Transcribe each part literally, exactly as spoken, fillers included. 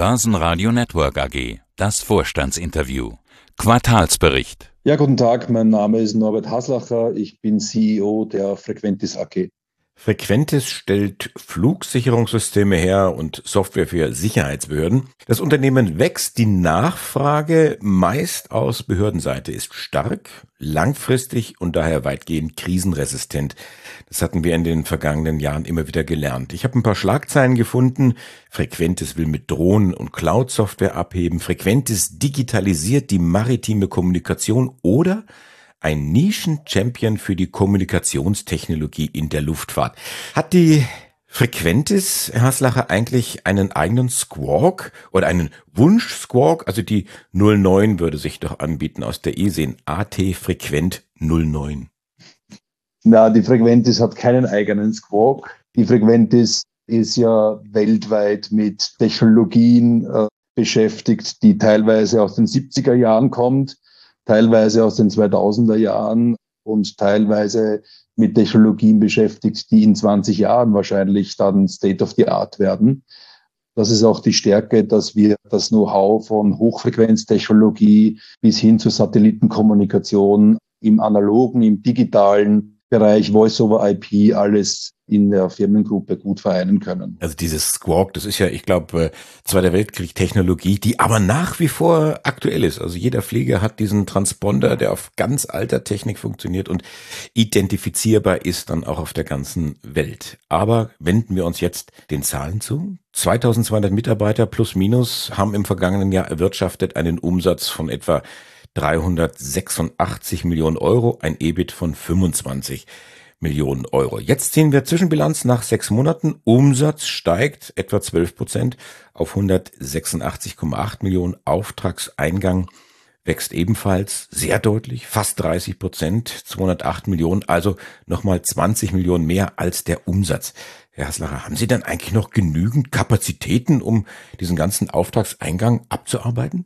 Börsenradio Network A G. Das Vorstandsinterview. Quartalsbericht. Ja, guten Tag, mein Name ist Norbert Haslacher, ich bin C E O der Frequentis A G. Frequentis stellt Flugsicherungssysteme her und Software für Sicherheitsbehörden. Das Unternehmen wächst, die Nachfrage meist aus Behördenseite ist stark, langfristig und daher weitgehend krisenresistent. Das hatten wir in den vergangenen Jahren immer wieder gelernt. Ich habe ein paar Schlagzeilen gefunden. Frequentis will mit Drohnen und Cloud-Software abheben. Frequentis digitalisiert die maritime Kommunikation oder ein Nischen-Champion für die Kommunikationstechnologie in der Luftfahrt. Hat die Frequentis, Herr Haslacher, eigentlich einen eigenen Squawk oder einen Wunsch-Squawk? Also die null neun würde sich doch anbieten aus der E S E N A T Frequent null neun. Na, die Frequentis hat keinen eigenen Squawk. Die Frequentis ist ja weltweit mit Technologien äh, beschäftigt, die teilweise aus den siebziger Jahren kommt, teilweise aus den zweitausender Jahren und teilweise mit Technologien beschäftigt, die in zwanzig Jahren wahrscheinlich dann State of the Art werden. Das ist auch die Stärke, dass wir das Know-how von Hochfrequenztechnologie bis hin zur Satellitenkommunikation im analogen, im digitalen Bereich Voice-over-I P alles in der Firmengruppe gut vereinen können. Also dieses Squawk, das ist ja, ich glaube, Zweiter Weltkrieg Technologie, die aber nach wie vor aktuell ist. Also jeder Flieger hat diesen Transponder, der auf ganz alter Technik funktioniert und identifizierbar ist dann auch auf der ganzen Welt. Aber wenden wir uns jetzt den Zahlen zu. zweitausendzweihundert Mitarbeiter plus minus haben im vergangenen Jahr erwirtschaftet einen Umsatz von etwa dreihundertsechsundachtzig Millionen Euro, ein E B I T von fünfundzwanzig Millionen Euro. Jetzt sehen wir Zwischenbilanz nach sechs Monaten. Umsatz steigt etwa zwölf Prozent auf hundertsechsundachtzig Komma acht Millionen. Auftragseingang wächst ebenfalls sehr deutlich, fast dreißig Prozent, zweihundertacht Millionen, also nochmal zwanzig Millionen mehr als der Umsatz. Herr Haslacher, haben Sie denn eigentlich noch genügend Kapazitäten, um diesen ganzen Auftragseingang abzuarbeiten?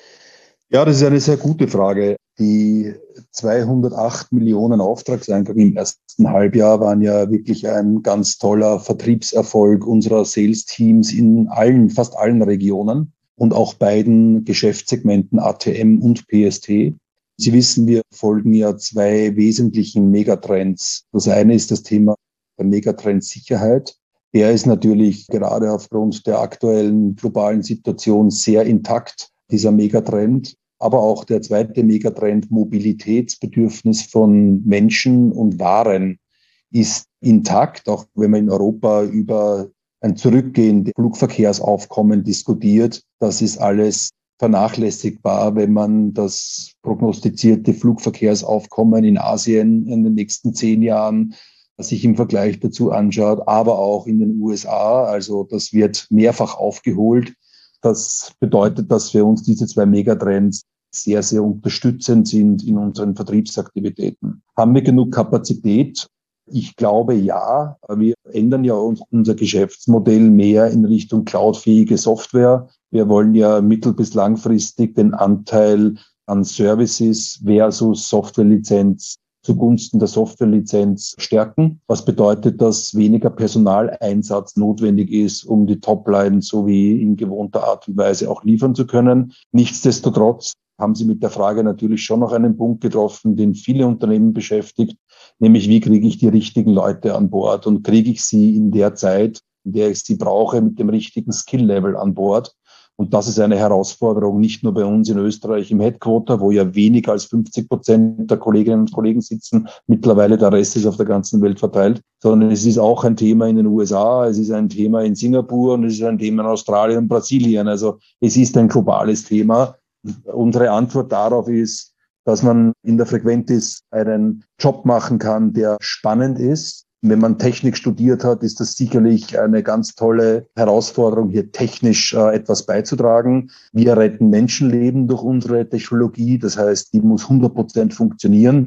Ja, das ist eine sehr gute Frage. Die zweihundertacht Millionen Auftragseingang im ersten Halbjahr waren ja wirklich ein ganz toller Vertriebserfolg unserer Sales-Teams in allen, fast allen Regionen und auch beiden Geschäftssegmenten A T M und P S T. Sie wissen, wir folgen ja zwei wesentlichen Megatrends. Das eine ist das Thema der Megatrend Sicherheit. Der ist natürlich gerade aufgrund der aktuellen globalen Situation sehr intakt, dieser Megatrend. Aber auch der zweite Megatrend, Mobilitätsbedürfnis von Menschen und Waren, ist intakt, auch wenn man in Europa über ein Zurückgehen des Flugverkehrsaufkommen diskutiert. Das ist alles vernachlässigbar, wenn man das prognostizierte Flugverkehrsaufkommen in Asien in den nächsten zehn Jahren sich im Vergleich dazu anschaut, aber auch in den U S A. Also das wird mehrfach aufgeholt. Das bedeutet, dass für uns diese zwei Megatrends sehr, sehr unterstützend sind in unseren Vertriebsaktivitäten. Haben wir genug Kapazität? Ich glaube, ja. Wir ändern ja unser Geschäftsmodell mehr in Richtung cloudfähige Software. Wir wollen ja mittel- bis langfristig den Anteil an Services versus Softwarelizenz zugunsten der Softwarelizenz stärken. Was bedeutet, dass weniger Personaleinsatz notwendig ist, um die Topline so wie in gewohnter Art und Weise auch liefern zu können. Nichtsdestotrotz haben Sie mit der Frage natürlich schon noch einen Punkt getroffen, den viele Unternehmen beschäftigt, nämlich wie kriege ich die richtigen Leute an Bord und kriege ich sie in der Zeit, in der ich sie brauche, mit dem richtigen Skill-Level an Bord. Und das ist eine Herausforderung, nicht nur bei uns in Österreich im Headquarter, wo ja weniger als fünfzig Prozent der Kolleginnen und Kollegen sitzen, mittlerweile der Rest ist auf der ganzen Welt verteilt, sondern es ist auch ein Thema in den U S A, es ist ein Thema in Singapur und es ist ein Thema in Australien und Brasilien. Also es ist ein globales Thema. Unsere Antwort darauf ist, dass man in der Frequentis einen Job machen kann, der spannend ist. Wenn man Technik studiert hat, ist das sicherlich eine ganz tolle Herausforderung, hier technisch äh, etwas beizutragen. Wir retten Menschenleben durch unsere Technologie. Das heißt, die muss hundert Prozent funktionieren.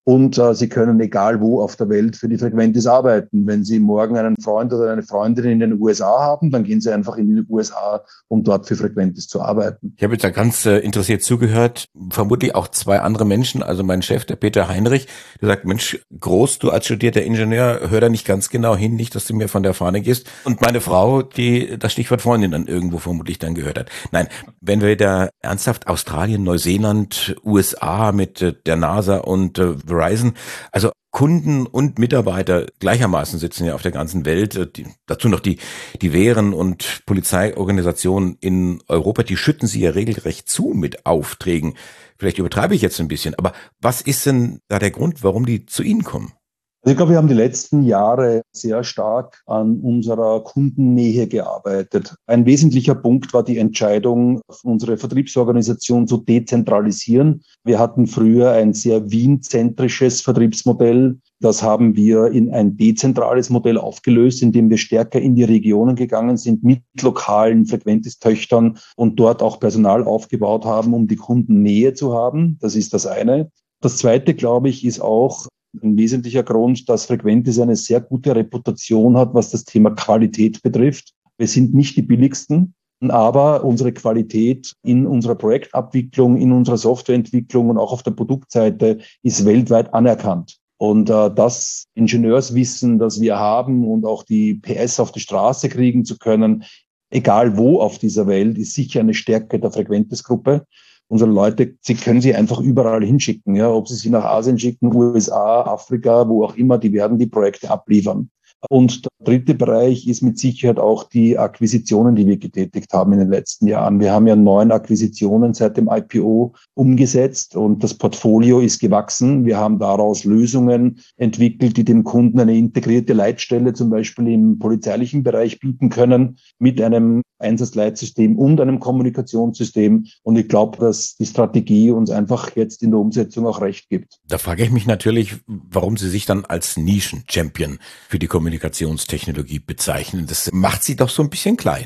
Und äh, Sie können egal wo auf der Welt für die Frequentis arbeiten. Wenn Sie morgen einen Freund oder eine Freundin in den U S A haben, dann gehen Sie einfach in die U S A, um dort für Frequentis zu arbeiten. Ich habe jetzt da ganz äh, interessiert zugehört, vermutlich auch zwei andere Menschen, also mein Chef, der Peter Heinrich, der sagt, Mensch, Groß, du als studierter Ingenieur, hör da nicht ganz genau hin, nicht, dass du mir von der Fahne gehst. Und meine Frau, die das Stichwort Freundin dann irgendwo vermutlich dann gehört hat. Nein, wenn wir da ernsthaft Australien, Neuseeland, U S A mit äh, der NASA und äh, Verizon, also Kunden und Mitarbeiter gleichermaßen sitzen ja auf der ganzen Welt. Die, dazu noch die, die Wehren- und Polizeiorganisationen in Europa, die schütten sie ja regelrecht zu mit Aufträgen. Vielleicht übertreibe ich jetzt ein bisschen, aber was ist denn da der Grund, warum die zu Ihnen kommen? Ich glaube, wir haben die letzten Jahre sehr stark an unserer Kundennähe gearbeitet. Ein wesentlicher Punkt war die Entscheidung, unsere Vertriebsorganisation zu dezentralisieren. Wir hatten früher ein sehr Wien-zentrisches Vertriebsmodell. Das haben wir in ein dezentrales Modell aufgelöst, indem wir stärker in die Regionen gegangen sind mit lokalen Frequentis-Töchtern und dort auch Personal aufgebaut haben, um die Kundennähe zu haben. Das ist das eine. Das zweite, glaube ich, ist auch ein wesentlicher Grund, dass Frequentis eine sehr gute Reputation hat, was das Thema Qualität betrifft. Wir sind nicht die billigsten, aber unsere Qualität in unserer Projektabwicklung, in unserer Softwareentwicklung und auch auf der Produktseite ist weltweit anerkannt. Und äh, das Ingenieurswissen, das wir haben und auch die P S auf die Straße kriegen zu können, egal wo auf dieser Welt, ist sicher eine Stärke der Frequentis-Gruppe. Unsere Leute, sie können sie einfach überall hinschicken, ja, ob sie sie nach Asien schicken, U S A, Afrika, wo auch immer, die werden die Projekte abliefern. Und der dritte Bereich ist mit Sicherheit auch die Akquisitionen, die wir getätigt haben in den letzten Jahren. Wir haben ja neun Akquisitionen seit dem I P O umgesetzt und das Portfolio ist gewachsen. Wir haben daraus Lösungen entwickelt, die dem Kunden eine integrierte Leitstelle zum Beispiel im polizeilichen Bereich bieten können mit einem Einsatzleitsystem und einem Kommunikationssystem. Und ich glaube, dass die Strategie uns einfach jetzt in der Umsetzung auch recht gibt. Da frage ich mich natürlich, warum Sie sich dann als Nischen-Champion für die Kommunikationstechnologie bezeichnen. Das macht Sie doch so ein bisschen klein.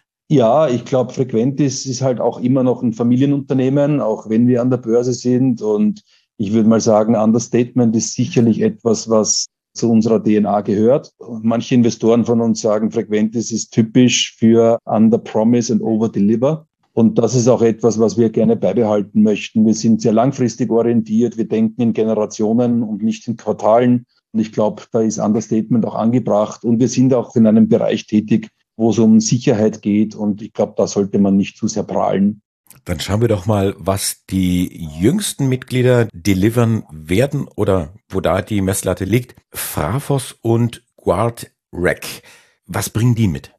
Ja, ich glaube, Frequentis ist halt auch immer noch ein Familienunternehmen, auch wenn wir an der Börse sind. Und ich würde mal sagen, Understatement ist sicherlich etwas, was zu unserer D N A gehört. Manche Investoren von uns sagen, Frequentis ist typisch für Under Promise and Over Deliver. Und das ist auch etwas, was wir gerne beibehalten möchten. Wir sind sehr langfristig orientiert. Wir denken in Generationen und nicht in Quartalen. Und ich glaube, da ist Understatement auch angebracht. Und wir sind auch in einem Bereich tätig, wo es um Sicherheit geht. Und ich glaube, da sollte man nicht zu sehr prahlen. Dann schauen wir doch mal, was die jüngsten Mitglieder delivern werden oder wo da die Messlatte liegt. Frapos und GuardRec. Was bringen die mit?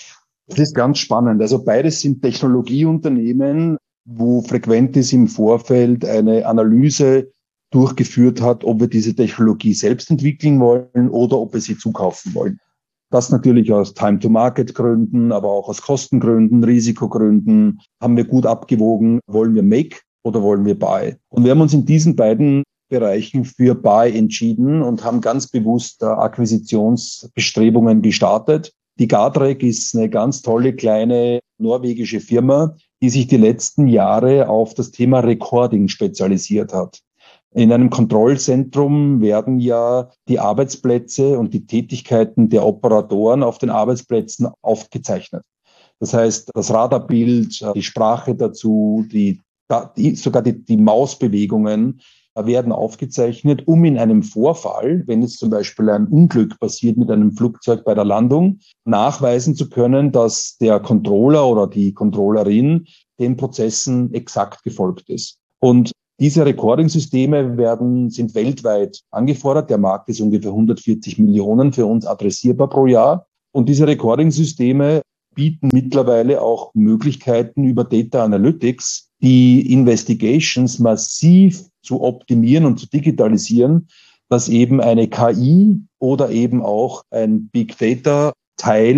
Das ist ganz spannend. Also beides sind Technologieunternehmen, wo Frequentis im Vorfeld eine Analyse durchgeführt hat, ob wir diese Technologie selbst entwickeln wollen oder ob wir sie zukaufen wollen. Das natürlich aus Time-to-Market-Gründen, aber auch aus Kostengründen, Risikogründen haben wir gut abgewogen, wollen wir Make oder wollen wir Buy? Und wir haben uns in diesen beiden Bereichen für Buy entschieden und haben ganz bewusst Akquisitionsbestrebungen gestartet. Die GuardRec ist eine ganz tolle kleine norwegische Firma, die sich die letzten Jahre auf das Thema Recording spezialisiert hat. In einem Kontrollzentrum werden ja die Arbeitsplätze und die Tätigkeiten der Operatoren auf den Arbeitsplätzen aufgezeichnet. Das heißt, das Radarbild, die Sprache dazu, die, die, sogar die, die Mausbewegungen werden aufgezeichnet, um in einem Vorfall, wenn jetzt zum Beispiel ein Unglück passiert mit einem Flugzeug bei der Landung, nachweisen zu können, dass der Controller oder die Controllerin den Prozessen exakt gefolgt ist. Und diese Recording-Systeme werden, sind weltweit angefordert. Der Markt ist ungefähr hundertvierzig Millionen für uns adressierbar pro Jahr. Und diese Recording-Systeme bieten mittlerweile auch Möglichkeiten über Data Analytics, die Investigations massiv zu optimieren und zu digitalisieren, dass eben eine K I oder eben auch ein Big Data Teil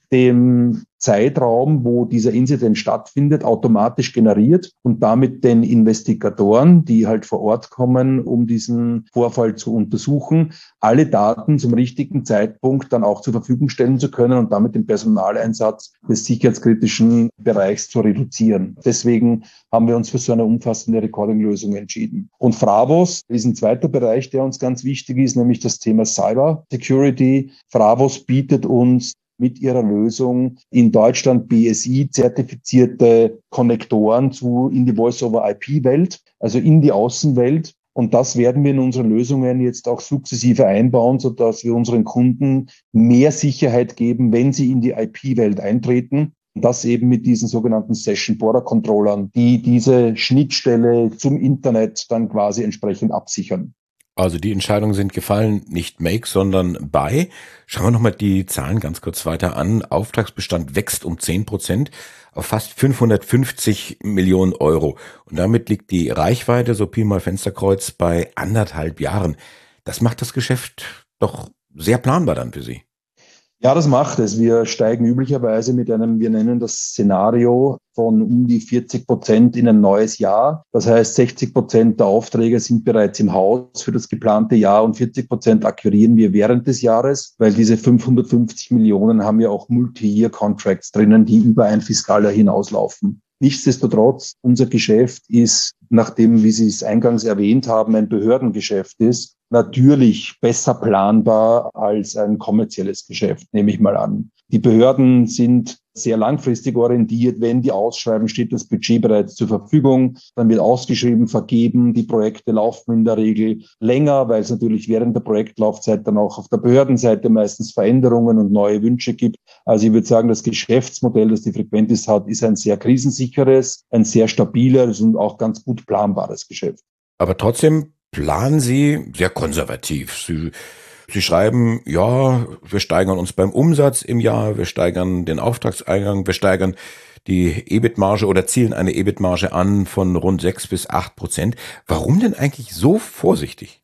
dem Zeitraum, wo dieser Inzident stattfindet, automatisch generiert und damit den Investigatoren, die halt vor Ort kommen, um diesen Vorfall zu untersuchen, alle Daten zum richtigen Zeitpunkt dann auch zur Verfügung stellen zu können und damit den Personaleinsatz des sicherheitskritischen Bereichs zu reduzieren. Deswegen haben wir uns für so eine umfassende Recording-Lösung entschieden. Und Fravos ist ein zweiter Bereich, der uns ganz wichtig ist, nämlich das Thema Cyber Security. Fravos bietet uns mit ihrer Lösung in Deutschland B S I-zertifizierte Konnektoren zu in die Voice-over-I P-Welt, also in die Außenwelt. Und das werden wir in unseren Lösungen jetzt auch sukzessive einbauen, sodass wir unseren Kunden mehr Sicherheit geben, wenn sie in die I P-Welt eintreten. Und das eben mit diesen sogenannten Session Border Controllern, die diese Schnittstelle zum Internet dann quasi entsprechend absichern. Also die Entscheidungen sind gefallen, nicht make, sondern buy. Schauen wir nochmal die Zahlen ganz kurz weiter an. Auftragsbestand wächst um zehn Prozent auf fast fünfhundertfünfzig Millionen Euro. Und damit liegt die Reichweite, so Pi mal Fensterkreuz, bei anderthalb Jahren. Das macht das Geschäft doch sehr planbar dann für Sie. Ja, das macht es. Wir steigen üblicherweise mit einem, wir nennen das Szenario, von um die vierzig Prozent in ein neues Jahr. Das heißt, sechzig Prozent der Aufträge sind bereits im Haus für das geplante Jahr und vierzig Prozent akquirieren wir während des Jahres, weil diese fünfhundertfünfzig Millionen haben ja auch Multi-Year-Contracts drinnen, die über ein Fiskaljahr hinauslaufen. Nichtsdestotrotz, unser Geschäft ist, nachdem, wie Sie es eingangs erwähnt haben, ein Behördengeschäft ist, natürlich besser planbar als ein kommerzielles Geschäft, nehme ich mal an. Die Behörden sind sehr langfristig orientiert. Wenn die ausschreiben, steht das Budget bereits zur Verfügung. Dann wird ausgeschrieben, vergeben. Die Projekte laufen in der Regel länger, weil es natürlich während der Projektlaufzeit dann auch auf der Behördenseite meistens Veränderungen und neue Wünsche gibt. Also ich würde sagen, das Geschäftsmodell, das die Frequentis hat, ist ein sehr krisensicheres, ein sehr stabiles und auch ganz gut planbares Geschäft. Aber trotzdem planen Sie sehr konservativ. Sie Sie schreiben, ja, wir steigern uns beim Umsatz im Jahr, wir steigern den Auftragseingang, wir steigern die E B I T-Marge oder zielen eine E B I T-Marge an von rund sechs bis acht Prozent. Warum denn eigentlich so vorsichtig?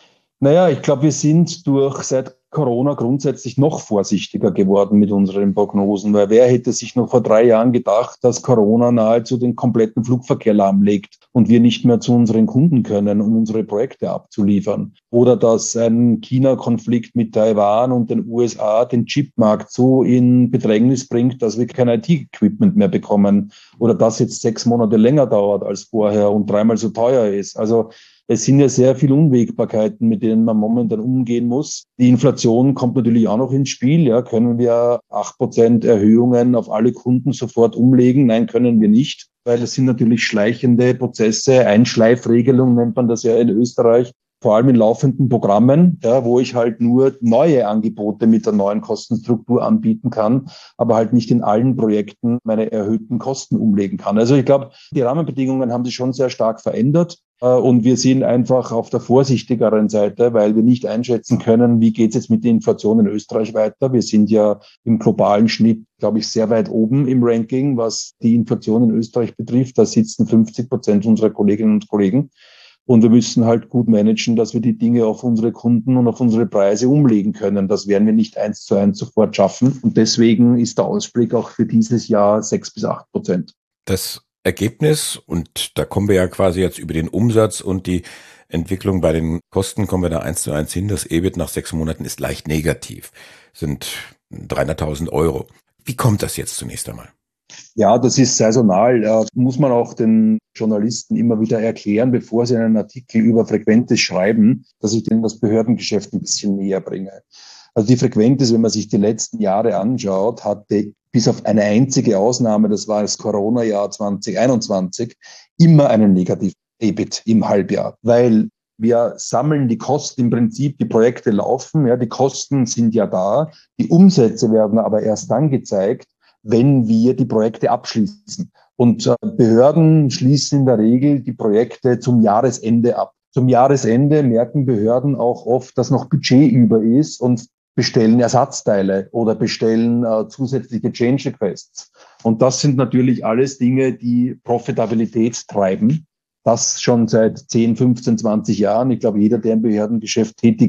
Naja, ich glaube, wir sind durch seit Corona grundsätzlich noch vorsichtiger geworden mit unseren Prognosen, weil wer hätte sich noch vor drei Jahren gedacht, dass Corona nahezu den kompletten Flugverkehr lahmlegt und wir nicht mehr zu unseren Kunden können, um unsere Projekte abzuliefern. Oder dass ein China-Konflikt mit Taiwan und den U S A den Chipmarkt so in Bedrängnis bringt, dass wir kein I T-Equipment mehr bekommen. Oder dass jetzt sechs Monate länger dauert als vorher und dreimal so teuer ist. Also es sind ja sehr viele Unwägbarkeiten, mit denen man momentan umgehen muss. Die Inflation kommt natürlich auch noch ins Spiel. Ja, können wir acht Prozent Erhöhungen auf alle Kunden sofort umlegen? Nein, können wir nicht, weil es sind natürlich schleichende Prozesse. Einschleifregelung nennt man das ja in Österreich. Vor allem in laufenden Programmen, ja, wo ich halt nur neue Angebote mit der neuen Kostenstruktur anbieten kann, aber halt nicht in allen Projekten meine erhöhten Kosten umlegen kann. Also ich glaube, die Rahmenbedingungen haben sich schon sehr stark verändert. Und wir sind einfach auf der vorsichtigeren Seite, weil wir nicht einschätzen können, wie geht es jetzt mit der Inflation in Österreich weiter. Wir sind ja im globalen Schnitt, glaube ich, sehr weit oben im Ranking, was die Inflation in Österreich betrifft. Da sitzen fünfzig Prozent unserer Kolleginnen und Kollegen. Und wir müssen halt gut managen, dass wir die Dinge auf unsere Kunden und auf unsere Preise umlegen können. Das werden wir nicht eins zu eins sofort schaffen. Und deswegen ist der Ausblick auch für dieses Jahr sechs bis acht Prozent. Das Ergebnis, und da kommen wir ja quasi jetzt über den Umsatz und die Entwicklung bei den Kosten, kommen wir da eins zu eins hin. Das E B I T nach sechs Monaten ist leicht negativ, sind dreihunderttausend Euro. Wie kommt das jetzt zunächst einmal? Ja, das ist saisonal. Da muss man auch den Journalisten immer wieder erklären, bevor sie einen Artikel über Frequentis schreiben, dass ich denen das Behördengeschäft ein bisschen näher bringe. Also die Frequentis, wenn man sich die letzten Jahre anschaut, hatte bis auf eine einzige Ausnahme, das war das Corona-Jahr zwanzig einundzwanzig, immer einen negativen E B I T im Halbjahr, weil wir sammeln die Kosten im Prinzip, die Projekte laufen, ja, die Kosten sind ja da, die Umsätze werden aber erst dann gezeigt, wenn wir die Projekte abschließen. Und Behörden schließen in der Regel die Projekte zum Jahresende ab. Zum Jahresende merken Behörden auch oft, dass noch Budget über ist und bestellen Ersatzteile oder bestellen äh, zusätzliche Change Requests. Und das sind natürlich alles Dinge, die Profitabilität treiben. Das schon seit zehn, fünfzehn, zwanzig Jahren. Ich glaube, jeder, der im Behördengeschäft tätig ist,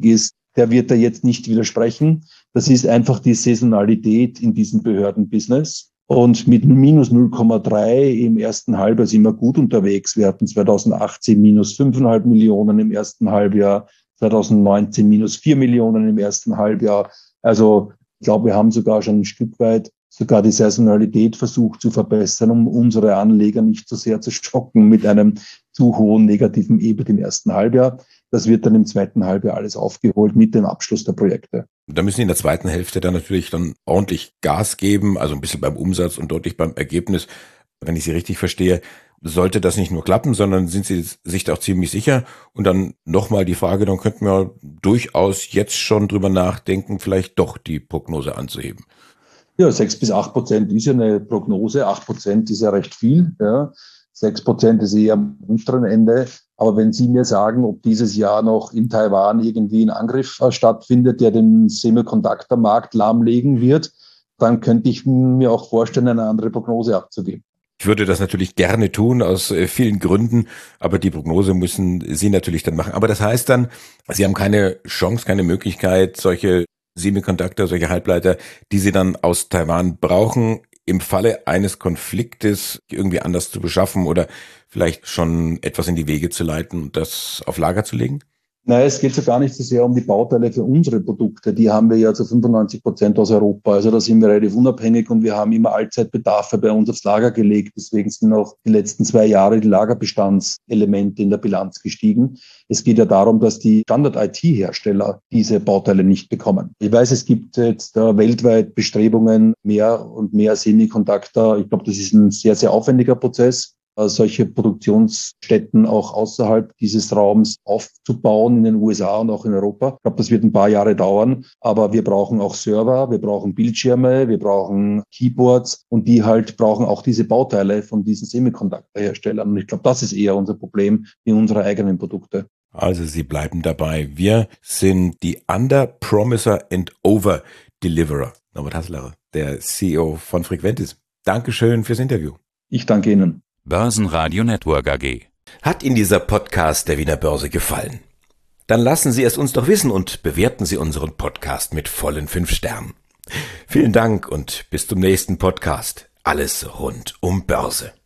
der wird da jetzt nicht widersprechen. Das ist einfach die Saisonalität in diesem Behördenbusiness. Und mit minus null Komma drei im ersten Halbjahr sind wir gut unterwegs. Wir hatten zweitausendachtzehn minus fünf Komma fünf Millionen im ersten Halbjahr, zweitausendneunzehn minus vier Millionen im ersten Halbjahr. Also ich glaube, wir haben sogar schon ein Stück weit sogar die Saisonalität versucht zu verbessern, um unsere Anleger nicht so sehr zu schocken mit einem zu hohen negativen E B I T im ersten Halbjahr. Das wird dann im zweiten Halbjahr alles aufgeholt mit dem Abschluss der Projekte. Da müssen Sie in der zweiten Hälfte dann natürlich dann ordentlich Gas geben, also ein bisschen beim Umsatz und deutlich beim Ergebnis. Wenn ich Sie richtig verstehe, sollte das nicht nur klappen, sondern sind Sie sich da auch ziemlich sicher? Und dann nochmal die Frage, dann könnten wir durchaus jetzt schon drüber nachdenken, vielleicht doch die Prognose anzuheben. Ja, sechs bis acht Prozent ist ja eine Prognose. acht Prozent ist ja recht viel. Ja. sechs Prozent ist eher am unteren Ende. Aber wenn Sie mir sagen, ob dieses Jahr noch in Taiwan irgendwie ein Angriff stattfindet, der den Semiconductor-Markt lahmlegen wird, dann könnte ich mir auch vorstellen, eine andere Prognose abzugeben. Ich würde das natürlich gerne tun, aus vielen Gründen, aber die Prognose müssen Sie natürlich dann machen. Aber das heißt dann, Sie haben keine Chance, keine Möglichkeit, solche Semiconductor, solche Halbleiter, die Sie dann aus Taiwan brauchen, im Falle eines Konfliktes irgendwie anders zu beschaffen oder vielleicht schon etwas in die Wege zu leiten und das auf Lager zu legen? Nein, es geht so gar nicht so sehr um die Bauteile für unsere Produkte. Die haben wir ja zu fünfundneunzig Prozent aus Europa. Also da sind wir relativ unabhängig und wir haben immer Allzeitbedarfe bei uns aufs Lager gelegt. Deswegen sind auch die letzten zwei Jahre die Lagerbestandselemente in der Bilanz gestiegen. Es geht ja darum, dass die Standard-I T-Hersteller diese Bauteile nicht bekommen. Ich weiß, es gibt jetzt da weltweit Bestrebungen, mehr und mehr Semiconductor. Ich glaube, das ist ein sehr, sehr aufwendiger Prozess, solche Produktionsstätten auch außerhalb dieses Raums aufzubauen in den U S A und auch in Europa. Ich glaube, das wird ein paar Jahre dauern, aber wir brauchen auch Server, wir brauchen Bildschirme, wir brauchen Keyboards und die halt brauchen auch diese Bauteile von diesen Semiconductor-Herstellern. Und ich glaube, das ist eher unser Problem wie unsere eigenen Produkte. Also Sie bleiben dabei. Wir sind die Under-Promiser and Over-Deliverer. Norbert Hassler, der C E O von Frequentis. Dankeschön fürs Interview. Ich danke Ihnen. Börsenradio Network A G. Hat Ihnen dieser Podcast der Wiener Börse gefallen? Dann lassen Sie es uns doch wissen und bewerten Sie unseren Podcast mit vollen fünf Sternen. Vielen Dank und bis zum nächsten Podcast. Alles rund um Börse.